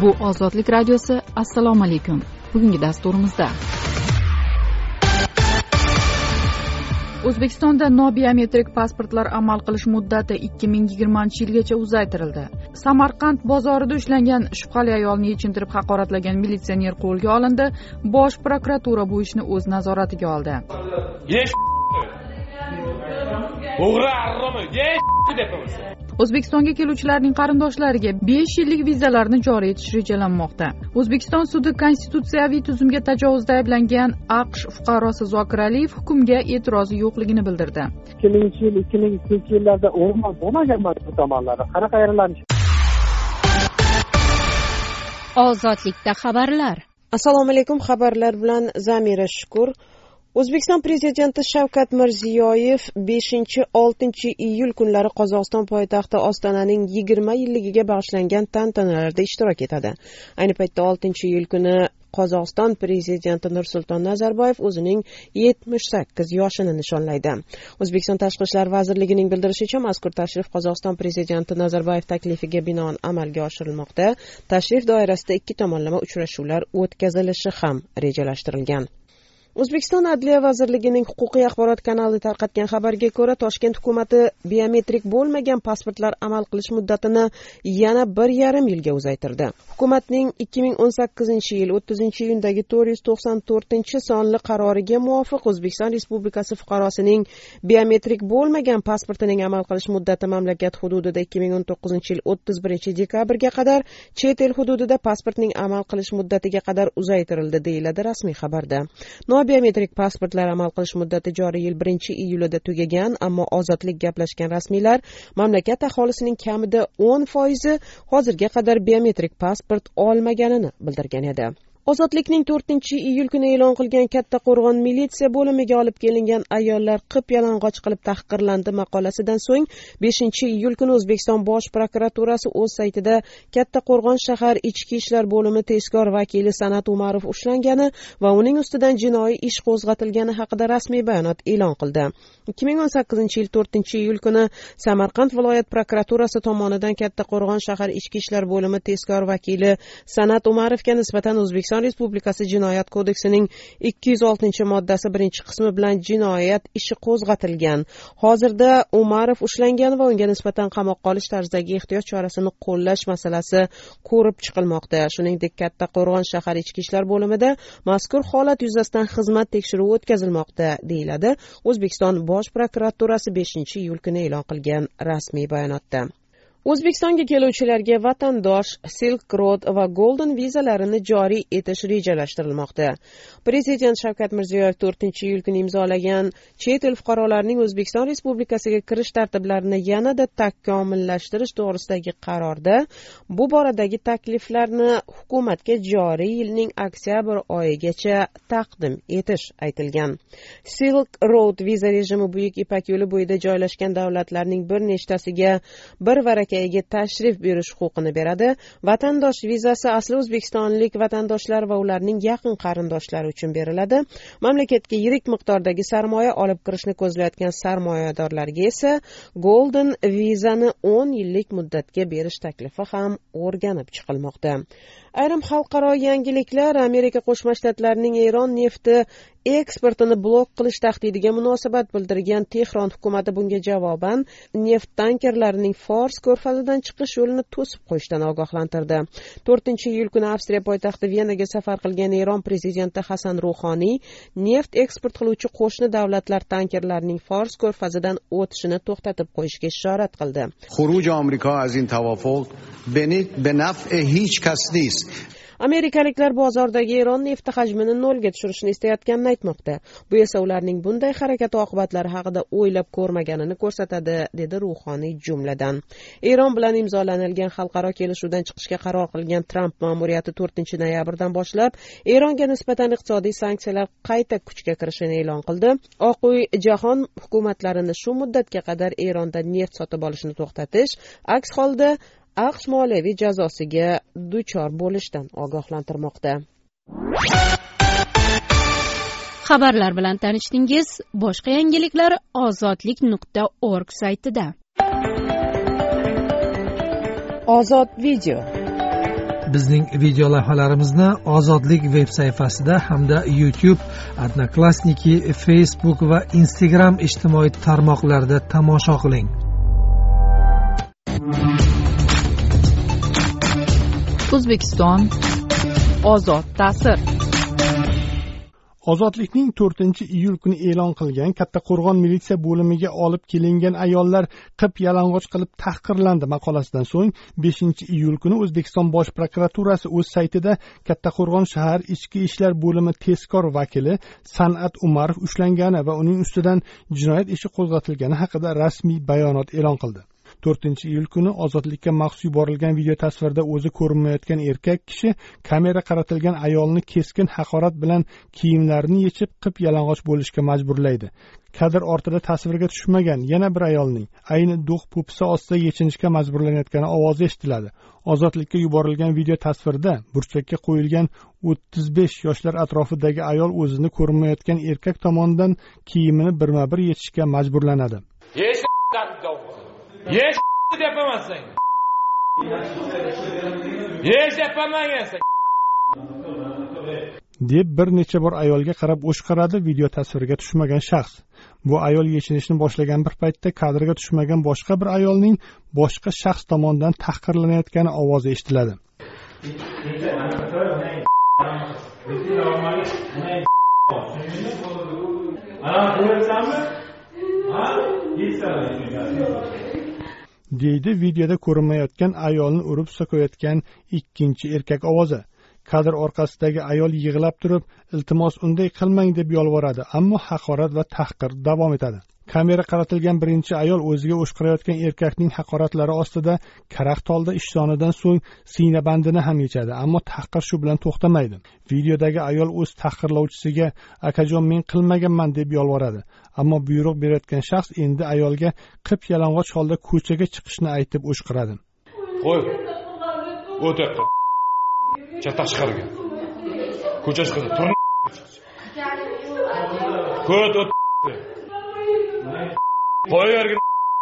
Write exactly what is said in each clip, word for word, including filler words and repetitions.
Bu Ozodlik radiosi. Assalomu alaykum. Bugungi dasturimizda O'zbekistonda nobiometrik pasportlar amal qilish muddati ikki ming yigirmanchi yilgacha uzaytirildi. Samarqand bozorida ushlangan shubhali ayolni yechintirib haqoratlagan militsioner qo'lga olindi. Bosh prokuratura bu ishni o'z nazoratiga oldi. O'zbekistonga keluvchilarning qarindoshlariga besh yillik vizalarni joriy etish rejalanmoqda. O'zbekiston sudi konstitutsiyaviy tuzumga tajovuzda ayblangan AQSh fuqarosi Zokir Aliyev hukmga e'tirozi yo'qligini bildirdi. ikki mingchi yil, ikki ming ikkinchi yillarda o'rmon bo'lmagan bu tomonlarda qanaqa ayrilish? Ozodlikda xabarlar. Assalomu alaykum, xabarlar bilan Zamira Shukur. O'zbekiston prezidenti Shavkat Mirziyoyev beshinchi oltinchi iyul kunlari Qozog'iston poytaxti Ostonaning yigirma yilligiga bag'ishlangan tantanalarda ishtirok etadi. Ayni paytda oltinchi iyul kuni Qozog'iston prezidenti Nursulton Nazarboyev o'zining yetmish sakkiz yoshini nishonlaydi. O'zbekiston Tashqi ishlar vazirligining bildirishicha, mazkur tashrif Qozog'iston prezidenti Nazarboyev taklifiga binoan amalga oshirilmoqda. Tashrif doirasida ikki tomonlama uchrashuvlar o'tkazilishi ham rejalashtirilgan. O'zbekiston Adliya vazirligining huquqiy axborot kanali tarqatgan xabarga ko'ra, Toshkent hukumati biometrik bo'lmagan pasportlar amal qilish muddatini yana bir yarim yilga uzaytirdi. Hukumatning ikki ming o'n sakkizinchi yil o'ttizinchi iyundagi to'rt yuz to'qson to'rtinchi sonli qaroriga muvofiq O'zbekiston Respublikasi fuqarosining biometrik bo'lmagan pasportining amal qilish muddati mamlakat hududida ikki ming o'n to'qqizinchi yil o'ttiz birinchi dekabrga qadar, chet el hududida pasportning amal qilish muddatiga qadar uzaytirildi, deyiladi rasmiy xabarda. Biometrik pasportlar amal qilish muddati joriy yil birinchi iyulida tugagan, ammo ozodlik gaplashgan rasmiylar mamlakat aholisining kamida o'n foizi hozirga qadar biometrik pasport olmaganini bildirgan edi. Ozodlikning to'rtinchi iyul kuni e'lon qilgan Kattaqo'rg'on militsiya bo'limiga olib kelingan ayollar qip-yalang'och qilib tahqirlandi maqolasidan so'ng beshinchi iyul kuni O'zbekiston Bosh prokuraturasi o'z saytida Kattaqo'rg'on shahar ichki ishlar bo'limi tezkor vakili San'at Umarov ushlangani va uning ustidan jinoiy ish qo'zg'atilgani haqida rasmiy bayonot e'lon qildi. ikki ming o'n sakkizinchi yil to'rtinchi iyul kuni Samarqand viloyat prokuraturasi tomonidan Kattaqo'rg'on shahar ichki ishlar bo'limi tezkor vakili San'at Umarovga nisbatan O'zbekiston Respublikasi Jinoyat kodeksining ikki yuz oltinchi moddasi birinchi qismi bilan jinoyat ishi qo'zg'atilgan. Hozirda Umarov ushlangan va unga nisbatan qamoqqa olish tarzidagi ehtiyot chorasini qo'llash masalasi ko'rib chiqilmoqda. Shuningdek, Kattaqo'rg'on shahar ichki ishlar bo'limida mazkur holat yuzasidan xizmat tekshiruvi o'tkazilmoqda, deyiladi O'zbekiston Bosh prokuraturasi beshinchi iyul kuni e'lon qilgan rasmiy bayonotda. O'zbekistonga keluvchilarga vatandosh, Silk Road va Golden vizalarini joriy etish rejalashtirilmoqda. Prezident Shavkat Mirziyoyev to'rtinchi iyul kuni imzolagan chet el fuqarolarining O'zbekiston Respublikasiga kirish tartiblarini yanada takomillashtirish to'g'risidagi qarorda bu boradagi takliflarni hukumatga joriy yilning oktyabr oyigacha taqdim etish aytilgan. Silk Road viza rejimi Buyuk Ipak yo'li bo'yida joylashgan davlatlarning bir nechtasiga bir varak tashrif buyurish huquqini beradi. Vatandosh vizasi asli o'zbekistonlik vatandoshlar va ularning yaqin qarindoshlari uchun beriladi. Mamlakatga yirik miqdordagi sarmoya olib kirishni ko'zlayotgan sarmoyadorlarga esa Golden vizani o'n yillik muddatga berish taklifi ham o'rganib chiqilmoqda. Ayrim xalqaro yangiliklar. Amerika Qo'shma Shtatlarining Eron nefti eksportini blok qilish tahdidiga munosabat bildirgan Tehron hukumati bunga javoban neft tankerlarining Fors ko'rfazidan chiqish yo'lini to'sib qo'yishdan ogohlantirdi. to'rtinchi iyul kuni Avstriya poytaxti Venaga safar qilgan Eron prezidenti Hasan Ruhoniy neft eksport qiluvchi qo'shni davlatlar tankerlarining Fors ko'rfazidan o'tishini to'xtatib qo'yishga ishorat qildi. Xuruj Amerika az in tawaffuq be naf'i hech kas nist. Amerikaliklar bozordagi Eron nefti hajmini nolga tushirishni istayotganini aytmoqda. Bu esa ularning bunday harakat oqibatlari haqida o'ylab ko'rmaganini ko'rsatadi, dedi Ruhoniy jumladan. Eron bilan imzolanilgan xalqaro kelishuvdan chiqishga qaror qilgan Trump ma'muriyati to'rtinchi noyabrdan boshlab Eronga nisbatan iqtisodiy sanksiyalar qayta kuchga kirishini e'lon qildi. Oq uy jahon hukumatlarini shu muddatga qadar Erondan neft sotib olishni to'xtatish, aks holda AQSh moliyaviy jazosiga duchor bo'lishdan ogohlantirmoqda. Xabarlar bilan tanishdingiz. Boshqa yangiliklar ozodlik nuqta org saytida. Ozod video. bizning video lavhalarimizni Ozodlik veb sayfasida hamda YouTube, Odnoklassniki, Facebook va Instagram ijtimoiy tarmoqlarida tomosha qiling. O'zbekiston ozod ta'sir. Ozodlikning to'rtinchi iyul kuni e'lon qilgan Kattaqo'rg'on militsiya bo'limiga olib kelingan ayollar qip yalang'och qilib tahqirlandi maqolasidan so'ng beshinchi iyul kuni O'zbekiston Bosh prokuraturasi o'z saytida Kattaqo'rg'on shahar ichki ishlar bo'limi tezkor vakili San'at Umarov ushlangani va uning ustidan jinoyat ishi qo'zg'atilgani haqida rasmiy bayonot e'lon qildi. to'rtinchi iyul kuni ozodlikka maxsus yuborilgan video tasvirda o'zi ko'rinmayotgan erkak kishi kamera qaratilgan ayolni keskin haqorat bilan kiyimlarini yechib qip yalang'och bo'lishga majburlaydi. Kadr ortida tasvirga tushmagan yana bir ayolning ayni do'q po'pisa ostida yechinishga majburlanayotgani ovozi eshitiladi. Ozodlikka yuborilgan video tasvirda burchakka qo'yilgan o'ttiz besh yoshlar atrofidagi ayol o'zini ko'rinmayotgan erkak tomonidan kiyimini birma-bir yechishga majburlanadi. Yeş yapamazsın. Yeş yapamazsın. deb bir necha bor ayolga qarab o'shqiradi video tasvirga tushmagan shaxs. Bu ayol yechinishni boshlagan bir paytda kadrga tushmagan boshqa bir ayolning boshqa shaxs tomonidan tahqirlanayotgani ovozi eshitiladi. deydi videoda ko'rinmayotgan ayolni urib so'kayotgan ikkinchi erkak ovozi. Kadr orqasidagi ayol yig'lab turib, iltimos unday qilmang deb yolvoradi, ammo haqorat va tahqir davom etadi. Kamera qaratilgan birinchi ayol o'ziga o'shqirayotgan erkakning haqoratlari ostida karaxt holda ishsonidan so'ng siyna bandini ham yechadi, ammo tahqir shu bilan to'xtamaydi. Videodagi ayol o'z tahqirlovchisiga "Akajon, men qilmaganman" deb yolvoradi, ammo buyruq berayotgan shaxs endi ayolga qip yalang'och holda ko'chaga chiqishni aytib o'shqiradi. Qo'y. O'tir. Chata chiqargan. Ko'cha chiqdi. Tur. Ko't o't. Qo'y yerga.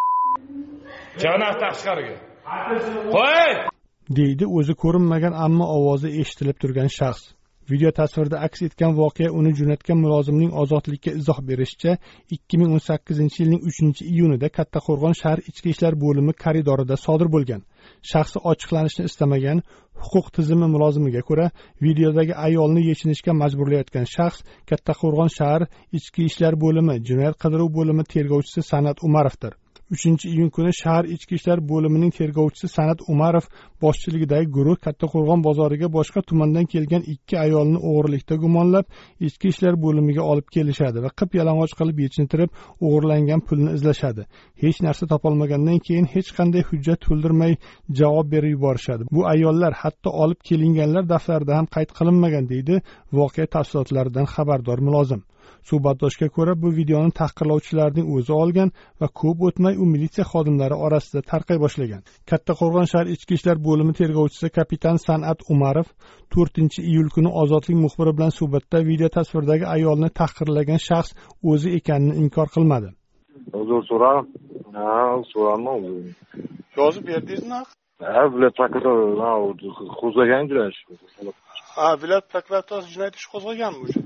Janaq tashqariga. Qo'y! deydi o'zi ko'rinmagan ammo ovozi eshitilib turgan shaxs. Video tasvirda aks etgan voqea uni jo'natgan mulozimning ozodlikka izoh berishicha ikki ming o'n sakkizinchi yilning uchinchi iyunida Kattaqo'rg'on shahar ichki ishlar bo'limi koridorida sodir bo'lgan. Shaxsi ochiqlanishni istamagan huquq tizimi mulozimiga ko'ra, videodagi ayolni yechinishga majburlayotgan shaxs Kattaqo'rg'on shahar ichki ishlar bo'limi jinoyat qidiruv bo'limi tergovchisi San'at Umarovdir. uchinchi iyun kuni shahar ichki ishlar bo'limining tergovchisi San'at Umarov boshchiligidagi guruh Kattaqo'rg'on bozoriga boshqa tumandan kelgan ikki ayolni o'g'rilikda gumonlab ichki ishlar bo'limiga olib kelishadi va qip yalang'och qilib yechintirib o'g'irlangan pulni izlashadi. Hech narsa topolmagandan keyin hech qanday hujjat to'ldirmay javob berib yuborishadi. Bu ayollar hatto olib kelinganlar daftarida ham qayd qilinmagan, deydi voqea tafsilotlaridan xabardor mulozim. Suhbatdoshga ko'ra, bu videoni tahqirlovchilarning o'zi olgan va ko'p o'tmay u militsiya xodimlari orasida tarqay boshlagan. Kattaqo'rg'on shahar ichki ishlar bo'limi tergovchisi kapitan San'at Umarov to'rtinchi iyul kuni Ozodlik muxbiri bilan suhbatda video tasvirdagi ayolni tahqirlagan shaxs o'zi ekanini inkor qilmadi. Uzr so'radim. Ha, so'radim o'zi. Yozib berdingizmi? Ha, viloyat prokuraturasi qo'zg'agan jinoyat ishi. Ha, viloyat prokuraturasi jinoyat ishi qo'zg'aganmi o'sha?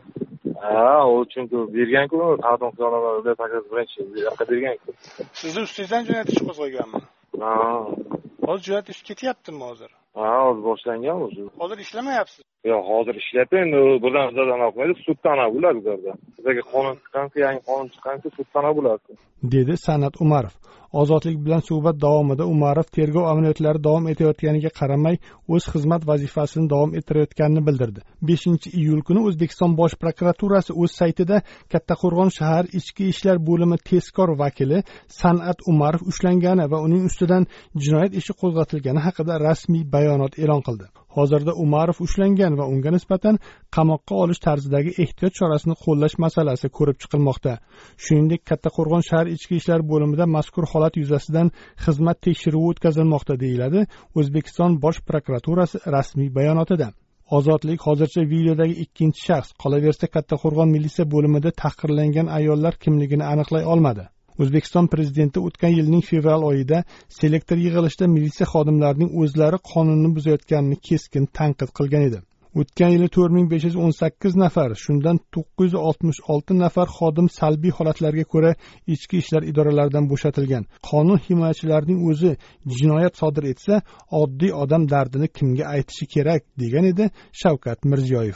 Ha, o chunki bergan-ku, taqdim qilganlar viloyat prokuraturasi birinchi yoqqa bergan-ku. Sizni ustingizdan jinoyat ishi qo'zg'aganmi? Ha. Hozir jinoyat ishi ketyaptimi hozir? Ha, hozir boshlangan o'zi. Hozir ishlamayapsiz? Yo'q, hozir ishlayapti. Endi birdan bizdan olmaydi, suddan bo'ladi bizlarda. Bizga qonun chiqqanki, yangi qonun chiqqanki, suddan bo'ladi. dedi San'at Umarov. Ozodlik bilan suhbat davomida Umarov tergov amaliyotlari davom etayotganiga qaramay o'z xizmat vazifasini davom ettirayotganini bildirdi. beshinchi iyul kuni O'zbekiston Bosh prokuraturasi o'z saytida Kattaqo'rg'on shahar ichki ishlar bo'limi tezkor vakili San'at Umarov ushlangani va uning ustidan jinoyat ishi qo'zg'atilgani haqida rasmiy bayonot e'lon qildi. Hozirda Umarov ushlangan va unga nisbatan qamoqqa olish tarzidagi ehtiyot chorasini qo'llash masalasi ko'rib chiqilmoqda. Shuningdek, Kattaqo'rg'on shahar ichki ishlar bo'limida mazkur holat yuzasidan xizmat tekshiruvi o'tkazilmoqda, deyiladi O'zbekiston Bosh prokuraturasi rasmiy bayonotida. Ozodlik hozircha videodagi ikkinchi shaxs, qolaversa Kattaqo'rg'on militsiya bo'limida tahqirlangan ayollar kimligini aniqlay olmadi. O'zbekiston prezidenti o'tgan yilning fevral oyida selektor yig'ilishida militsiya xodimlarining o'zlari qonunni buzayotganini keskin tanqid qilgan edi. O'tgan yili to'rt ming besh yuz o'n sakkiz nafar, shundan to'qqiz yuz oltmish olti nafar xodim salbiy holatlarga ko'ra ichki ishlar idoralaridan bo'shatilgan. Qonun himoyachilarining o'zi jinoyat sodir etsa, oddiy odam dardini kimga aytishi kerak, degan edi Shavkat Mirziyoyev.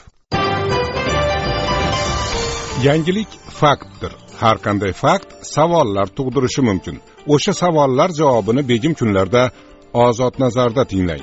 Yangilik faktdir. Har qanday fakt savollar tug'dirishi mumkin. O'sha savollar javobini begim kunlarda Ozod nazarda tinglang.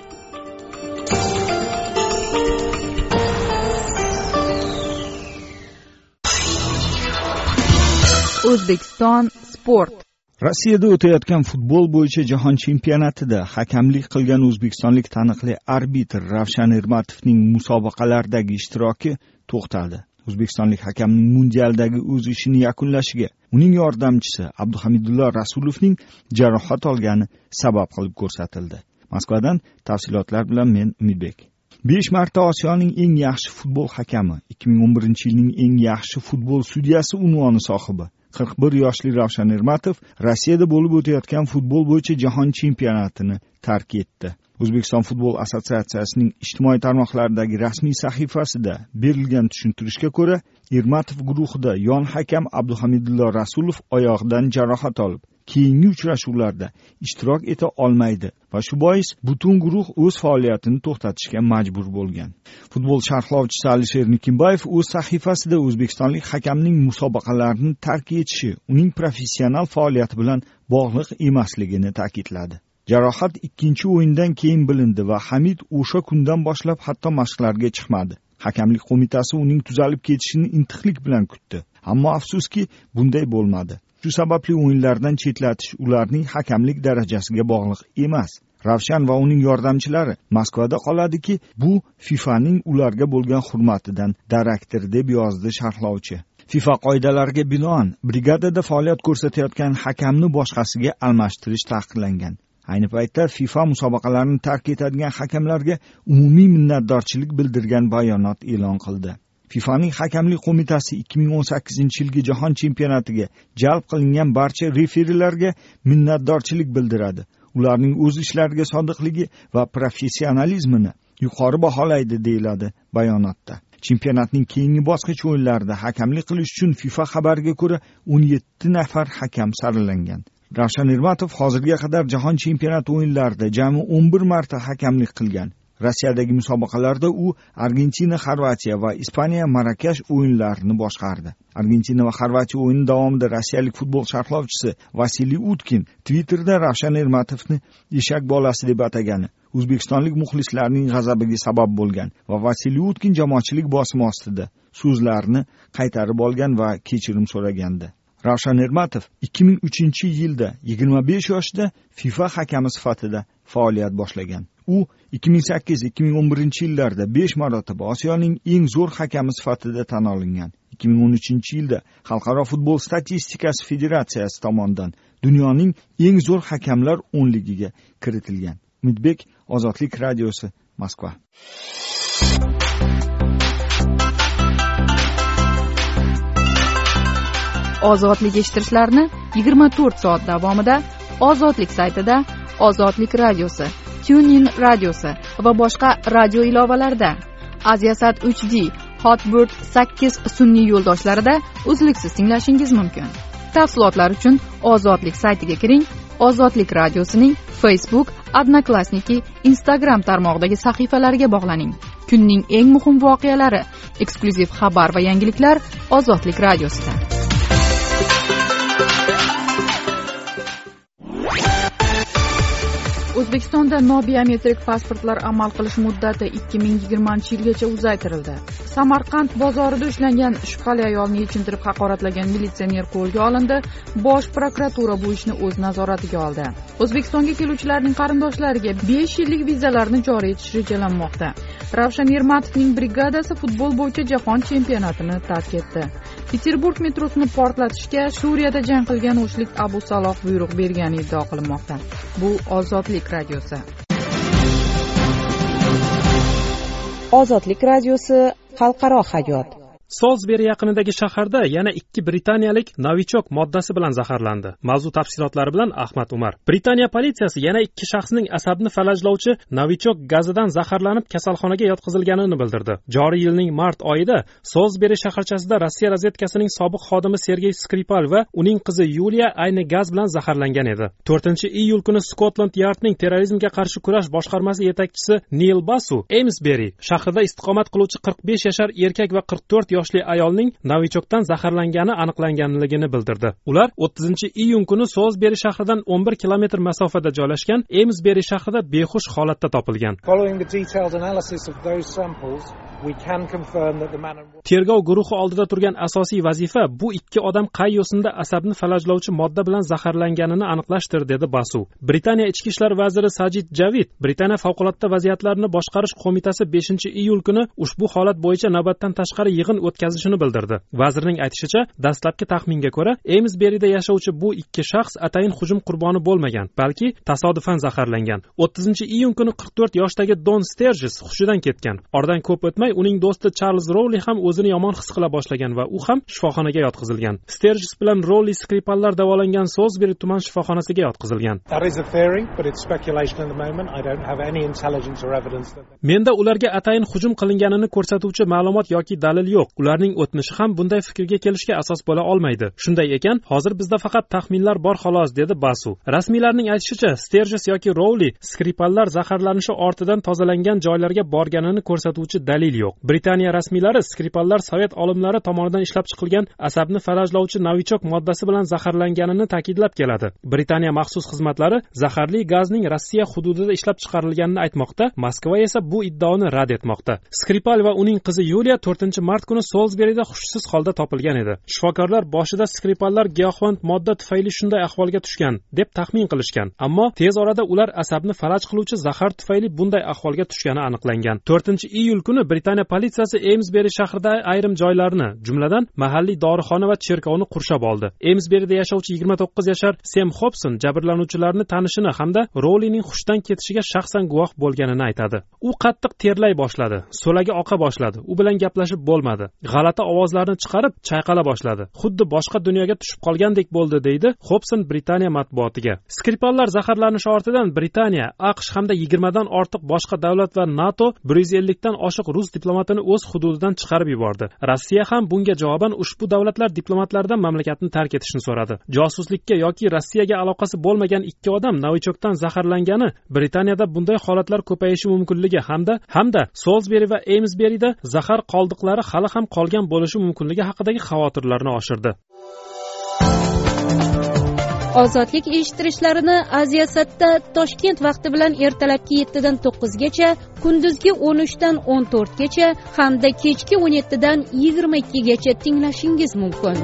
O'zbekiston sport. Rossiyada o'tayotgan futbol bo'yicha jahon chempionatida hakamlik qilgan o'zbekistonlik taniqli arbitr Ravshan Ermatovning musobaqalardagi ishtiroki to'xtadi. O'zbekistonlik hakamning mundialdagi o'z ishini yakunlashiga uning yordamchisi Abduhamidullo Rasulovning jarohat olgani sabab qilib ko'rsatildi. Moskvadan tafsilotlar bilan men Umidbek. besh marta Osiyoning eng yaxshi futbol hakami, ikki ming o'n birinchi yilning eng yaxshi futbol sudyasi unvoni sohibi qirq bir yoshli Ravshan Ermatov Rossiyada bo'lib o'tayotgan futbol bo'yicha jahon chempionatini tark etdi. O'zbekiston futbol assotsiatsiyasining ijtimoiy tarmoqlardagi rasmiy sahifasida berilgan tushuntirishga ko'ra, Ermatov guruhida yon hakam Abduhamidullo Rasulov oyog'idan jarohat olib, keyingi uchrashuvlarda ishtirok eta olmaydi va shu bois butun guruh o'z faoliyatini to'xtatishga majbur bo'lgan. Futbol sharhlovchisi Alisher Nikimbayev o'z sahifasida o'zbekistonlik hakamning musobaqalarni tark etishi uning professional faoliyati bilan bog'liq emasligini ta'kidladi. Jarohat ikkinchi o'yindan keyin bilindi va Hamid o'sha kundan boshlab hatto mashqlarga chiqmadi. Hakamlik qo'mitasi uning tuzalib ketishini intiqlik bilan kutdi. Ammo afsuski bunday bo'lmadi. Shu sababli o'yinlardan chetlatish ularning hakamlik darajasiga bog'liq emas. Ravshan va uning yordamchilari Moskvada qoladiki, bu FIFAning ularga bo'lgan hurmatidan darakdir, deb yozdi sharhlovchi. FIFA qoidalariga binoan brigadada faoliyat ko'rsatayotgan hakamni boshqasiga almashtirish taqiqlangan. Ayni paytda FIFA musobaqalarini tark etadigan hakamlarga umumiy minnatdorchilik bildirgan bayonot e'lon qildi. FIFAning hakamlik qo'mitasi ikki ming o'n sakkizinchi yilgi jahon chempionatiga jalb qilingan barcha referilarga minnatdorchilik bildiradi. Ularning o'z ishlariga sodiqligi va professionalizmini yuqori baholaydi, deyiladi bayonotda. Chempionatning keyingi bosqich o'yinlarida hakamlik qilish uchun FIFA xabariga ko'ra o'n yetti nafar hakam saralangan. Ravshan Ermatov hozirga qadar jahon chempionati o'yinlarida jami o'n bir marta hakamlik qilgan. Rossiyadagi musobaqalarda u Argentina, Xorvatiya va Ispaniya Marakash o'yinlarini boshqardi. Argentina va Xorvatiya o'yini davomida rossiyalik futbol sharhlovchisi Vasiliy Utkin Twitterda Ravshan Ermatovni eshak bolasi deb atagani o'zbekistonlik muxlislarning g'azabiga sabab bo'lgan va Vasiliy Utkin jamoatchilik bosimi ostida so'zlarni qaytarib olgan va kechirim so'ragandi. Ravshan Ermatov ikki ming uchinchi yilda yigirma besh yoshda FIFA hakami sifatida faoliyat boshlagan. U ikki ming sakkiz ikki ming o'n birinchi yillarda besh marotaba Osiyoning eng zo'r hakami sifatida tan olingan. ikki ming o'n uchinchi yilda Xalqaro futbol statistikasi federatsiyasi tomonidan dunyoning eng zo'r hakamlar o'nligiga kiritilgan. Umidbek, Ozodlik radiosi, Moskva. Ozodlik eshittirishlarni yigirma to'rt soat davomida Ozodlik saytida, Ozodlik radiosi, TuneIn radiosi va boshqa radio ilovalarida, Aziasat uch D, Hotbird sakkiz sun'iy yo'ldoshlarida uzluksiz tinglashingiz mumkin. Tafsilotlar uchun Ozodlik saytiga kiring. Ozodlik radiosining Facebook, Odnoklassniki, Instagram tarmog'idagi sahifalariga bog'laning. Kunning eng muhim voqealari, eksklyuziv xabar va yangiliklar Ozodlik radiosida. O'zbekistonda nobiometrik pasportlar amal qilish muddati ikki ming yigirmanchi yilgacha uzaytirildi. Samarqand bozorida ushlangan shubhali ayolni yechintirib haqoratlagan militsioner qo'lga olindi. Bosh prokuratura bu ishni o'z nazoratiga oldi. O'zbekistonga keluvchilarning qarindoshlariga besh yillik vizalarni joriy etish rejalanmoqda. Ravshan Ermatovning brigadasi futbol bo'yicha jahon chempionatini tark etdi. Peterburg metrosini portlatishga Suriyada jang qilgan o'shlik Abu Saloh buyruq bergani iddia qilinmoqda. Bu Ozodlik radiosi. Ozodlik radiosi xalqaro hayot. Solsberi yaqinidagi shaharda yana ikki britaniyalik novichok moddasi bilan zaharlandi. Mavzu tafsilotlari bilan Ahmad Umar. Britaniya politsiyasi yana ikki shaxsning asabni falajlovchi novichok gazidan zaharlanib kasalxonaga yotqizilganini bildirdi. Joriy yilning mart oyida Solsberi shaharchasida Rossiya razvedkasining sobiq xodimi Sergey Skripal va uning qizi Yuliya ayni gaz bilan zaharlangan edi. to'rtinchi iyul kuni Scotland Yardning terrorizmga qarshi kurash boshqarmasi yetakchisi Neil Basu Amesbury shahrida istiqomat qiluvchi qirq besh yashar erkak va qirq to'rt yoshli ayolning novichokdan zaharlangani aniqlanganligini bildirdi. Ular o'ttizinchi iyun kuni Solsberi shahridan o'n bir kilometr masofada joylashgan Amesbury shahrida behush holatda topilgan. Tergov guruhi oldida turgan asosiy vazifa bu ikki odam qay yo'sinda asabni falajlovchi modda bilan zaharlanganini aniqlashdir, dedi Basu. Britaniya ichki ishlar vaziri Sajid Javid Britaniya favqulodda vaziyatlarni boshqarish qo'mitasi beshinchi iyul kuni ushbu holat bo'yicha navbatdan tashqari yig'in o'tkazishini bildirdi. Vazirning aytishicha, dastlabki taxminga ko'ra, Amesburyda yashovchi bu ikki shaxs atayin hujum qurboni bo'lmagan, balki tasodifan zaharlangan. o'ttizinchi iyun kuni qirq to'rt yoshdagi Don Sturgis hushidan ketgan. Oradan ko'p o'tmay uning do'sti Charles Rowley ham o'zini yomon his qila boshlagan va u ham shifoxonaga yotqizilgan. Sturgis bilan Rowley Skripallar davolangan Solsberi tuman shifoxonasiga yotqizilgan. Menda ularga atayin hujum qilinganini ko'rsatuvchi ma'lumot yoki dalil yo'q. Ularning o'tmishi ham bunday fikrga kelishga asos bo'la olmaydi. Shunday ekan, hozir bizda faqat taxminlar bor xolos, dedi Basu. Rasmiylarning aytishicha, Sturgis yoki Rowley Skripallar zaharlanishi ortidan tozalangan joylarga borganini ko'rsatuvchi dalil yo'q. Britaniya rasmiylari Skripallar sovet olimlari tomonidan ishlab chiqilgan asabni falajlovchi novichok moddasi bilan zaharlanganini ta'kidlab keladi. Britaniya maxsus xizmatlari zaharli gazning Rossiya hududida ishlab chiqarilganini aytmoqda, Moskva esa bu iddaoni rad etmoqda. Skripal va uning qizi Yuliya to'rtinchi mart kuni Solsberida hushsiz holda topilgan edi. Shifokorlar boshida Skripallar giyohvand modda tufayli shunday ahvolga tushgan deb taxmin qilishgan, ammo tez orada ular asabni falaj qiluvchi zahar tufayli bunday ahvolga tushgani aniqlangan. to'rtinchi iyul kuni Britaniya politsiyasi Amesbury shahrida ayrim joylarni, jumladan mahalliy dorixona va cherkovni qurshab oldi. Amesburyda yashovchi yigirma to'qqiz yashar Sam Hobson jabrlanuvchilarni tanishini hamda Rowleyning hushdan ketishiga shaxsan guvoh bo'lganini aytadi. U qattiq terlay boshladi, so'lagi oqa boshladi. U bilan gaplashib bo'lmadi. G'alati ovozlarni chiqarib, chayqala boshladi. Xuddi boshqa dunyoga tushib qolgandek bo'ldi, deydi Hobson Britaniya matbuotiga. Skripallar zaharlanishi ortidan Britaniya, AQSh hamda yigirmadan ortiq boshqa davlat va NATO bir yuz ellik dan oshiq rus diplomatini o'z hududidan chiqarib yubordi. Rossiya ham bunga javoban ushbu davlatlar diplomatlaridan mamlakatni tark etishni so'radi. Josuslikka yoki Rossiyaga aloqasi bo'lmagan ikki odam novichokdan zaharlangani Britaniyada bunday holatlar ko'payishi mumkinligi hamda hamda Solsberi va Amesburyda zahar qoldiqlari hali ham qolgan bo'lishi mumkinligi haqidagi xavotirlarni oshirdi. Ozodlik eshittirishlarini Aziyasatda Toshkent vaqti bilan ertalabki yettidan to'qqizgacha, kunduzgi o'n uchdan o'n to'rtgacha hamda kechki o'n yettidan yigirma ikkigacha tinglashingiz mumkin.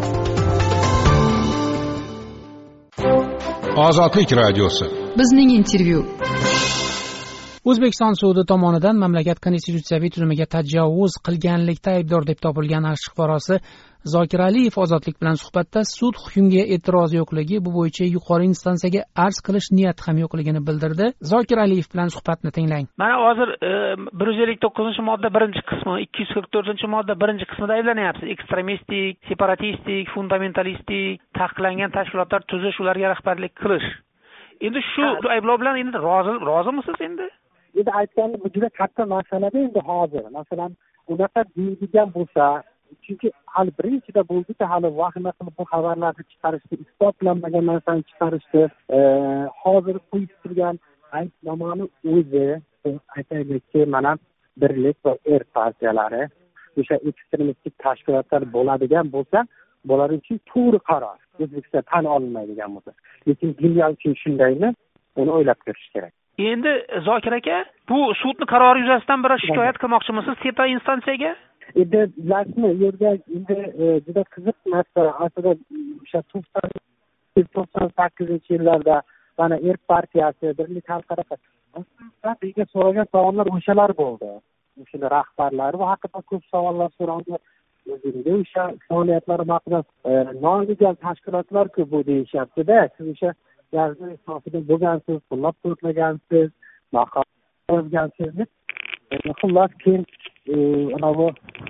Ozodlik radiosi. Bizning intervyu. O'zbekiston sudi tomonidan mamlakat konstitutsiyaviy tuzimiga tajovuz qilganlikda aybdor deb topilgan AQSh fuqarosi Zokir Aliyev Ozodlik bilan suhbatda sud hukmiga e'tiroz yo'qligi, bu bo'yicha yuqori instansiyaga arz qilish niyati ham yo'qligini bildirdi. Zokir Aliyev bilan suhbatni tinglang. Mana hozir bir yuz ellik to'qqizinchi modda birinchi qismi, ikki yuz qirq to'rtinchi modda birinchi qismida ayblanyapsiz. Ekstremistik, separatistik, fundamentalistik, taqiqlangan tashkilotlar tuzish, ularga rahbarlik qilish. Endi shu ayblov bilan endi rozi rozimisiz endi? Endi aytganda bu juda katta masalada endi hozir. Masalan, unaqa deydigan bo'lsa, chunki hali birinchida bo'ldi-ku, hali vahima qilib bu xabarlarni chiqarishdi, isbotlanmagan narsani chiqarishdi. Hozir qo'yib turgan aybnomani o'zi, aytaylikki, mana Birlik va Er partiyalari o'sha ekstremistik tashkilotlar bo'ladigan bo'lsa, bular uchun to'g'ri qaror. O'zbekistonda tan olinmaydigan bo'lsa. Lekin dunyo uchun shundaymi? Uni o'ylab ko'rish kerak. Endi Zokir aka, bu sudning qarori yuzasidan bir shikoyat qilmoqchimisiz tepa instansiyaga? Endi bilasizmi, yerga endi juda qiziq masala. Aslida o'sha to'qson sakkizinchi yillarda mana Er partiyasi, Birlik xalqaro bizga so'ragan savollar o'shalar bo'ldi. O'sha rahbarlar bu haqida ko'p savollar so'raldi. O'zingizga o'sha faoliyatlari haqida non-legal tashkilotlar-ku bu deyishyapti-da. Siz o'sha yazma safida bo'lgansiz, qo'llab quvvatlagansiz, maqom qilgansiz. Xullas keyin anavi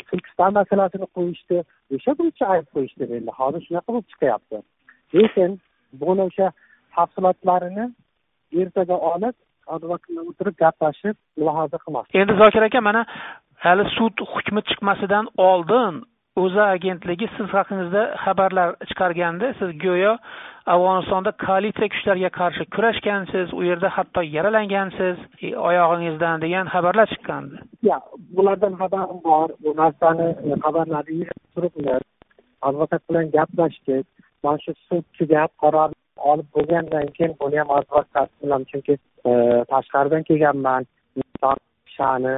turkiston masalasini qo'yishdi, o'sha bo'yicha ayb qo'yishdi. Endi hozir shunaqa bo'lib chiqyapti. Lekin buni o'sha tafsilotlarini ertaga olib advokat bilan o'tirib gaplashib mulohaza qilmoqchi. Endi Zokir aka, mana hali sud hukmi chiqmasidan oldin o'za agentligi siz haqingizda xabarlar chiqarganda, siz go'yo Afg'onistonda koalitsiya kuchlariga qarshi kurashgansiz, u yerda hatto yaralangansiz, oyog'ingizdan degan xabarlar chiqqandi. Ya, bulardan xabarim bor. Bu narsani xabarlarini turibman. Advokat bilan gaplashdik. Mana shu sud tugab qaror olib bo'lgandan keyin buni ham advokat bilan, chunki tashqaridan kelganman, inson sha'ni,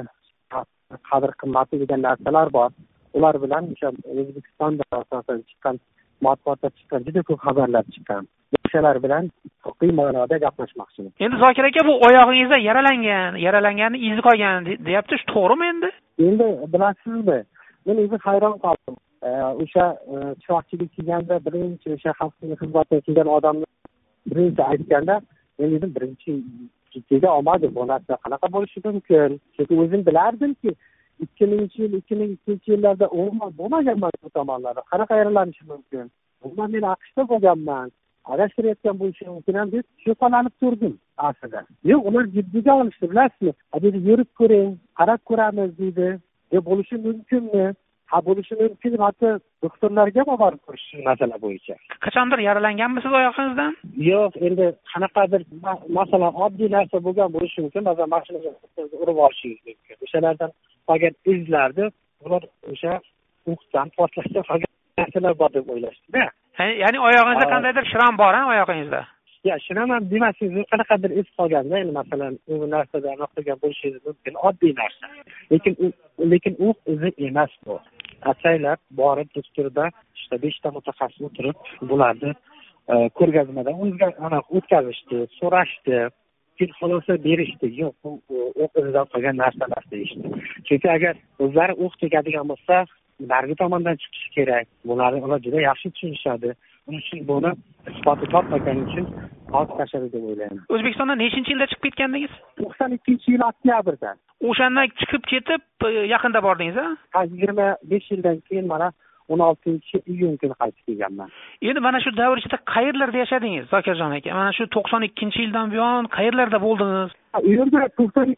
qadr qimmati degan narsalar bor. Ular bilan o'sha O'zbekistonda asosan chiqqan matbuotda chiqqan juda ko'p xabarlar chiqqan. O'shalar bilan huquqiy ma'noda gaplashmoqchiman. Endi Zokir aka, bu oyog'ingizda yaralangan, yaralanganni izi qolgan deyapti, shu to'g'rimi endi? Endi bilasizmi, men o'zim hayron qoldim. O'sha chiroqchilik kelganda birinchi o'sha xalqning xizmatiga kelgan odamni birinchi aytganda, men dedim birinchi jiddiga olmadim, bu narsa qanaqa bo'lishi mumkin? Chunki o'zim bilardimki ikki mingchi yil, ikki ming ikkinchi yillarda umuman bo'lmaganman bu tomonlarda. Qanaqa yaralanishi mumkin? Umuman men AQShda bo'lganman. Adashtirayotgan bo'lishi mumkin ham deb shubhalanib turdim aslida. Yo'q, ular jiddiga olishdi, bilasizmi? Dedi, yurib ko'ring, qarab ko'ramiz dedi. Deb bo'lishi mumkinmi? Ha, bo'lishi mumkin, hatto doktorlarga ham borib ko'rish masala bo'yicha. Qachondir yaralanganmisiz oyog'ingizdan? Yo'q, endi qanaqadir masalan oddiy narsa bo'lgan bo'lishi mumkin, masalan mashinaga urib olishingiz mumkin. O'shalardan qolgan izlarni ular o'sha o'qdan portlashda qolgan narsalar bor deb o'ylashdi-da. Ya'ni oyog'ingizda qandaydir shram bor, ha, oyog'ingizda? Ya, shram ham demasangiz, qanaqadir iz qolganda, endi masalan u narsada aniq qilgan bo'lishingiz mumkin, oddiy narsa. Lekin u lekin u izi emas bu. Ataylar borib doktorda işte beshta mutaxassis o'tirib bularni ko'rgazmadan o'tkazishdi, so'rashdi, keyin xulosa berishdi. Yo'q, bu o'q izidan qolgan narsalar deyishdi. Chunki agar o'zlari o'q tegadigan bo'lsa, narigi tomondan chiqishi kerak. Bularni ular juda yaxshi tushunishadi. Uning uchun buni isboti topmagan uchun olib tashladi deb o'ylayman. O'zbekistonda nechinchi yilda chiqib ketgandingiz? to'qson ikkinchi yil oktyabrda. O'shandan chiqib ketib, yaqinda bordingiz, ha? Ha, yigirma besh yildan keyin mana o'n oltinchi iyun kuni qaytib kelganman. Endi mana shu davr ichida qayerlarda yashadingiz, Zokirjon aka? Mana shu to'qson ikkinchi yildan buyon qayerlarda bo'ldingiz? U yerda to'qson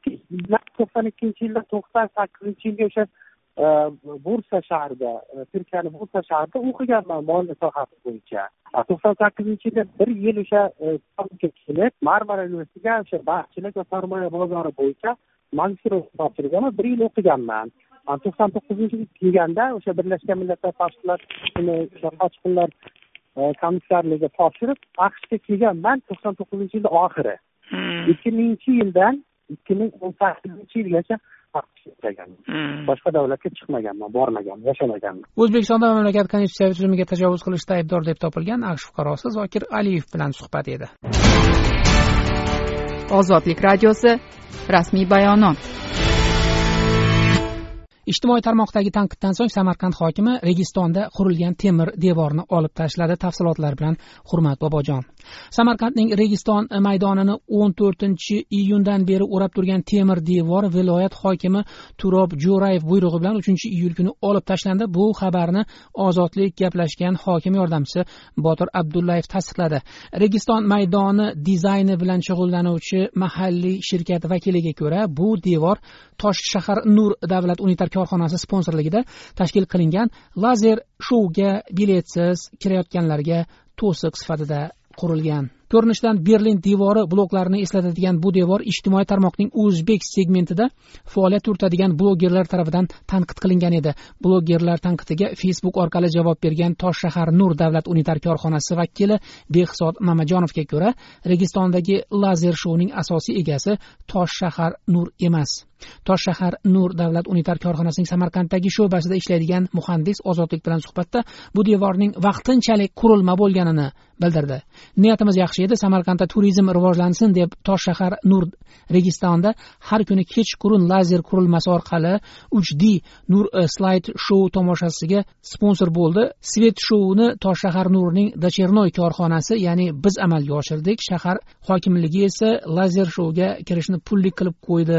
ikkinchi yildan to'qson sakkizinchi yilga o'sha Bursa shahrida, Turkiyaning Bursa shahrida o'qiganman moliya sohasi bo'yicha. to'qson sakkizinchi yilda bir yil o'sha kelib, Marmara universitetiga o'sha baxshilik va sarmoya bozori bo'yicha magistraturaga topshirganman, bir yil o'qiganman. to'qson to'qqizinchi yil kelganda o'sha Birlashgan Millatlar Tashkilotining qochqinlar komissarligiga topshirib, AQShga kelganman to'qson to'qqizinchi yilda oxiri. ikki mingchi yildan ikki ming o'n sakkizinchi yilgacha boshqa davlatga chiqmaganman, bormaganman, yashamaganman. O'zbekistonda mamlakat konstitutsiyaviy tuzumiga tajovuz qilishda aybdor deb topilgan AQSh fuqarosi Zokir Aliyev bilan suhbat edi. Ozodlik radiosi rasmiy bayonot. Ijtimoiy tarmoqdagi tanqiddan so'ng Samarqand hokimi Registonda qurilgan temir devorni olib tashladi. Tafsilotlar bilan Hurmat Bobojon. Samarqandning Registon maydonini o'n to'rtinchi iyundan beri o'rab turgan temir devor viloyat hokimi Turob Jo'rayev buyrug'i bilan uchinchi iyul kuni olib tashlandi. Bu xabarni Ozodlik gaplashgan hokim yordamchisi Botir Abdullayev tasdiqladi. Registon maydoni dizayni bilan shug'ullanuvchi mahalliy shirkat vakiliga ko'ra, bu devor Toshshahar Nur davlat unitar korxonasi sponsorligida tashkil qilingan lazer shouga biletsiz kirayotganlarga to'siq sifatida qurilgan. Ko'rinishdan Berlin devori bloklarini eslatadigan bu devor ijtimoiy tarmoqning o'zbek segmentida faoliyat yuritadigan blogerlar tomonidan tanqid qilingan edi. Blogerlar tanqidiga Facebook orqali javob bergan Toshshahar Nur davlat unitar korxonasi vakili Behzod Mamajonovga ko'ra, Registondagi lazer shouning asosiy egasi Toshshahar Nur emas. Toshshahar Nur davlat unitar korxonasining Samarqanddagi sho'basida ishlaydigan muhandis Ozodlik bilan suhbatda bu devorning vaqtinchalik qurilma bo'lganini bildirdi. Niyatimiz yaxshi edi, Samarqandda turizm rivojlansin deb Toshshahar Nur Registonda har kuni kechqurun lazer qurilmasi orqali uch D Nur Slide Show tomoshasiga sponsor bo'ldi. Svet Show'ni Toshshahar Nurning Dachernoy korxonasi, ya'ni biz amalga oshirdik. Shahar hokimligi esa lazer shouga kirishni pullik qilib qo'ydi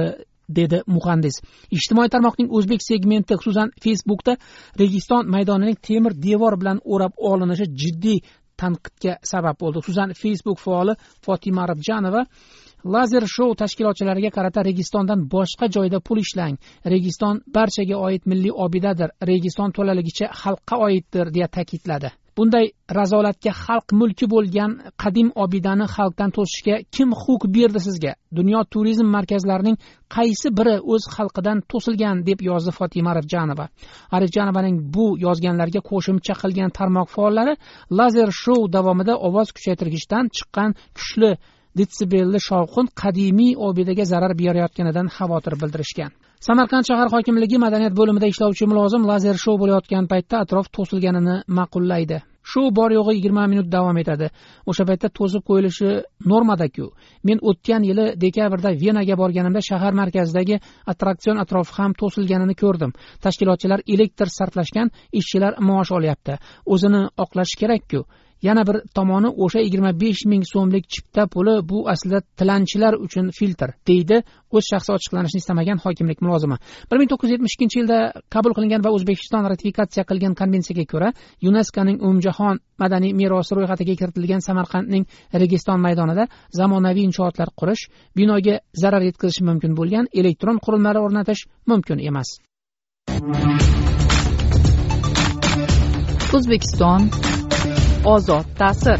dedi muhandis. Ijtimoiy tarmoqning o'zbek segmenti, xususan Facebookda Registon maydonining temir devor bilan o'rab olinishi jiddiy tanqidga sabab bo'ldi. Xususan Facebook faoli Fotima Arabjanova lazer shou tashkilotchilariga qarata Registondan boshqa joyda pul ishlang. Registon barchaga oid milliy obidadir. Registon to'laligicha xalqqa oiddir deya ta'kidladi. Bunday razolatga xalq mulki bo'lgan qadim obidani xalqdan to'sishga kim huquq berdi sizga? Dunyo turizm markazlarining qaysi biri o'z xalqidan to'silgan, deb yozdi Fotima Arifjanova. Arifjanovaning bu yozganlarga qo'shimcha qilgan tarmoq faollari lazer shou davomida ovoz kuchaytirgichdan chiqqan kuchli detsibelli shovqin qadimiy obidaga zarar berayotganidan xavotir bildirishgan. Samarqand shahar hokimligi madaniyat bo'limida ishlovchi mulozim lazer shou bo'layotgan paytda atrof to'silganini ma'qullaydi. Shou bor yo'g'i yigirma minut davom etadi. O'sha paytda to'sib qo'yilishi normada-ku. Men o'tgan yili dekabrda Venaga borganimda shahar markazidagi attraksion atrofi ham to'silganini ko'rdim. Tashkilotchilar elektr sarflashgan, ishchilar maosh olyapti. O'zini oqlash kerak-ku. Yana bir tomoni o'sha yigirma besh ming so'mlik chipta puli bu aslida tilanchilar uchun filtr, deydi o'z shaxsi ochiqlanishni istamagan hokimlik mulozimi. bir ming to'qqiz yuz yetmish ikkinchi yilda qabul qilingan va O'zbekiston ratifikatsiya qilgan konvensiyaga ko'ra YuNESKOning umumjahon madaniy merosi ro'yxatiga kiritilgan Samarqandning Registon maydonida zamonaviy inshootlar qurish, binoga zarar yetkazishi mumkin bo'lgan elektron qurilmalar o'rnatish mumkin emas. O'zbekiston ozod ta'sir.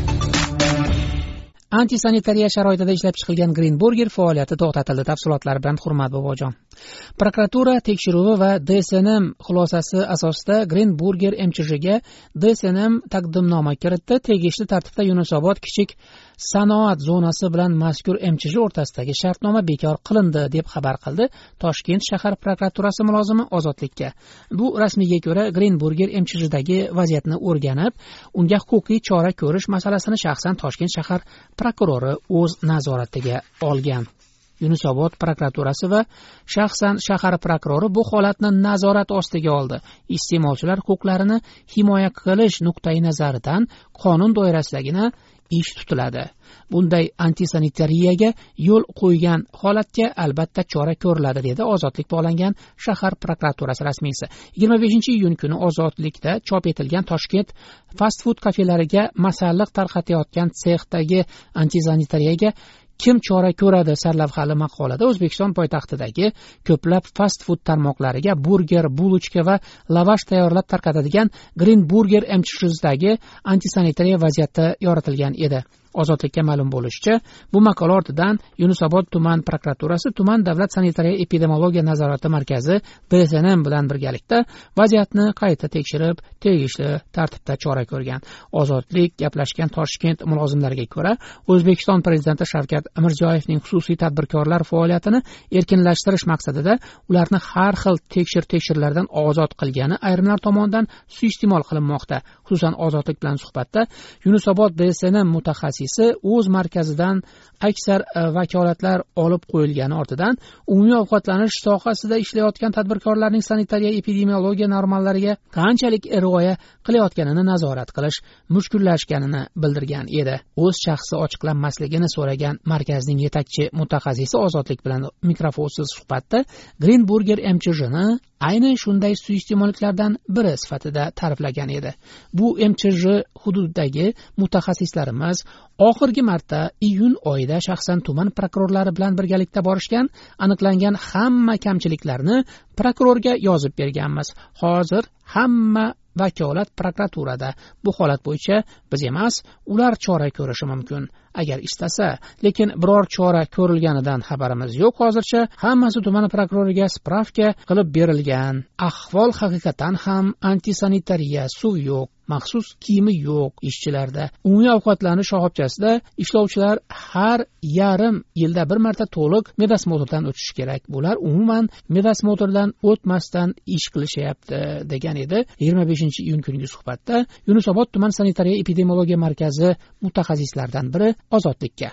Antisanitariya sharoitida ishlab chiqilgan Green Burger faoliyati to'xtatildi. Tafsilotlari bilan Hurmat bobojon. Prokuratura tekshiruvi va D S N M xulosasi asosida Green Burger M Ch J ga D S N M taqdimnoma kiritdi. Tegishli tartibda Yunusobod kichik sanoat zonasi bilan mazkur M Ch J o'rtasidagi shartnoma bekor qilindi, deb xabar qildi Toshkent shahar prokuraturasi mulozimi Ozodlikka. Bu rasmiyga ko'ra Green Burger M Ch Jdagi vaziyatni o'rganib, unga huquqiy chora ko'rish masalasini shaxsan Toshkent shahar prokurori o'z nazoratiga olgan. Yunusobod prokuraturasi va shaxsan shahar prokurori bu holatni nazorat ostiga oldi. Iste'molchilar huquqlarini himoya qilish nuqtai nazaridan qonun doirasidagina ish tutiladi. Bunday antisanitariyaga yo'l qo'ygan holatga albatta chora ko'riladi, dedi Ozodlik bog'langan shahar prokuraturasi rasmiysi. yigirma beshinchi iyun kuni Ozodlikda chop etilgan Toshkent fast food kafelariga masalliq tarqatayotgan sexdagi antisanitariyaga kim chora ko'radi sarlavhali maqolada O'zbekiston poytaxtidagi ko'plab fast food tarmoqlariga burger, bulochka va lavash tayyorlab tarqatadigan Green Burger M Ch Jdagi antisanitariya vaziyati yoritilgan edi. Ozodlikka ma'lum bo'lishicha, bu maqola ortidan Yunusobod tuman prokuraturasi, tuman davlat sanitariya epidemiologiya nazorati markazi D S N M bilan birgalikda vaziyatni qayta tekshirib, tegishli tartibda chora ko'rgan. Ozodlik gaplashgan Toshkent mulozimlariga ko'ra, O'zbekiston prezidenti Shavkat Mirziyoyevning xususiy tadbirkorlar faoliyatini erkinlashtirish maqsadida ularni har xil tekshir-tekshirlardan ozod qilgani ayrimlar tomonidan suiiste'mol qilinmoqda. Xususan, Ozodlik bilan suhbatda Yunusobod D S N M mutaxassis o'z markazidan aksar vakolatlar olib qo'yilgani ortidan umumiy ovqatlanish sohasida ishlayotgan tadbirkorlarning sanitariya epidemiologiya normallariga qanchalik rioya qilayotganini nazorat qilish mushkullashganini bildirgan edi. O'z shaxsi ochiqlanmasligini so'ragan markazning yetakchi mutaxassisi Ozodlik bilan mikrofonsiz suhbatda Green Burger M Ch Jni ayni shunday suiiste'molliklardan biri sifatida ta'riflagan edi. Bu M Ch J hududidagi mutaxassislarimiz oxirgi marta iyun oyida shaxsan tuman prokurorlari bilan birgalikda borishgan, aniqlangan hamma kamchiliklarni prokurorga yozib berganmiz. Hozir hamma vakolat prokuraturada. Bu holat bo'yicha biz emas, ular chora ko'rishi mumkin, agar istasa. Lekin biror chora ko'rilganidan xabarimiz yo'q hozircha. Hammasi tuman prokuroriga spravka qilib berilgan. Ahvol haqiqatan ham antisanitariya, suv yo'q, maxsus kiyimi yo'q ishchilarda. Umumiy ovqatlanish shoxobchasida ishlovchilar har yarim yilda bir marta to'liq medosmotrdan o'tishi kerak. Bular umuman medosmotrdan o'tmasdan ish qilishyapti, degan edi yigirma beshinchi iyun kungi suhbatda Yunusobod tuman sanitariya epidemiologiya markazi mutaxassislaridan biri Ozodlikka.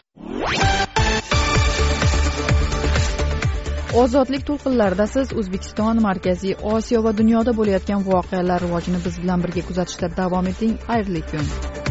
Ozodlik to'lqinlarida siz O'zbekiston, Markaziy Osiyo va dunyoda bo'layotgan voqealar rivojini biz bilan birga kuzatishda davom eting. Xayrli kun.